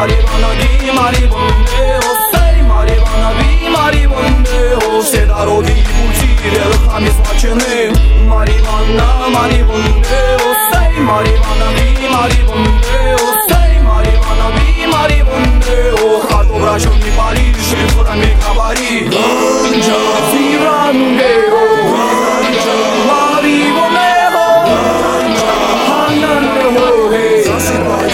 Марихуана, ви, марихуана, осей, марихуана, ви, марихуана, все дороги и пути верхами сплочены. Марихуана, марихуана, осей, марихуана, ви, марихуана, осей, марихуана, ви, марихуана, хату врачом не пали, шифрами говори. Ганджа, зиранунгео, ганджа, марихуанео, ганджа, хананео, засыпай,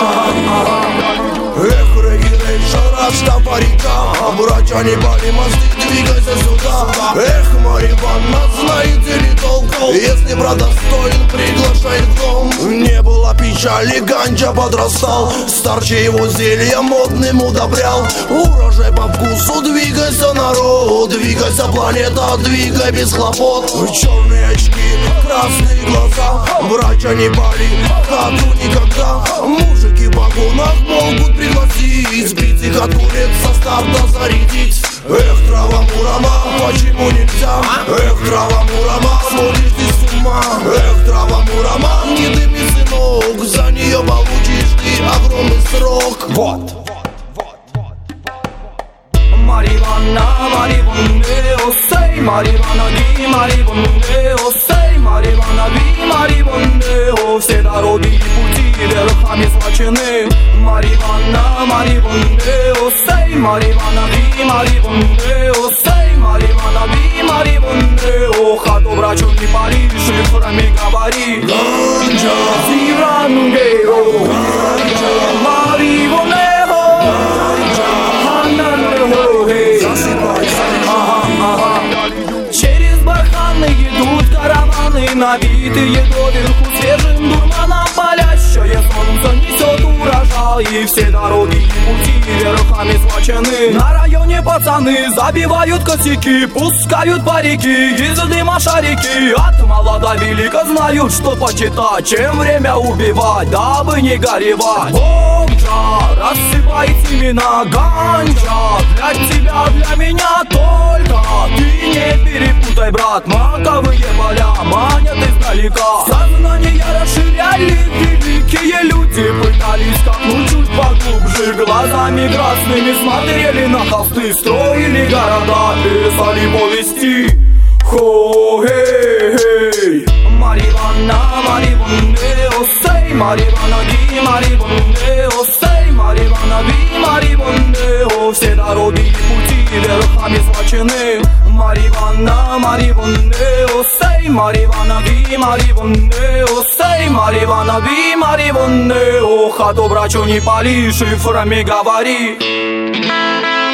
эх, регирей, шарашта парика, братья не пали, мосты, двигайся сюда. Эх, марихуана, знаете ли толк? Если брат достоин, приглашай в дом. Не было печали, ганджа подрастал, старче его зелья модным удобрял. Урожай по вкусу, двигайся, народ, двигайся, планета, двигай без хлопот. Черные очки, красные глаза, братья не пали, хату никогда. Мужики в вагонах могут пригласить, сбить их от куриц, со старта зарядить. Эх, трава Мурама, почему нельзя? Эх, трава Мурама, смотришь ты с ума. Эх, трава Мурама, не дыми, сынок, за нее получишь ты огромный срок. Вот. Марихуана, марихуана, осей, марихуана, ви, марихуана, осей, марихуана, ви, марихуана, все дороги и пути верхами сплочены. Марихуана, марихуана, осей, марихуана, ви, марихуана, осей, марихуана, ви, марихуана, хату врачом не пали, шифрами говори. Ганджа, зиранунгео, ганджа, марихуанео, ганджа, хананео. Через барханы идут караваны, набитые доверху свежим дурманом. Палящее солнце несет урожай, и все дороги и пути верхами сплочены. На районе пацаны забивают косяки, пускают парики, из дыма шарики. От мала до велика знают, что почитать, чем время убивать, дабы не горевать. Ганджа рассыпает семена, ганджа для тебя, для меня только. Ты не перепутай, брат, маковые поля манят издалека. Сознание расширяли великие люди, пытались копнуть чуть поглубже. Глазами красными смотрели на холсты, строили города, писали повести. Хо-хей-хей. Марихуана, марихуана, осей, марихуана, ви, марихуана, осей, марихуана, ви, марихуана, все дороги и пути верхами сплочены. Марихуана, марихуана, осей, марихуана, ви, марихуана, осей, марихуана, ви, марихуана, хату врачу не пали, шифрами говори.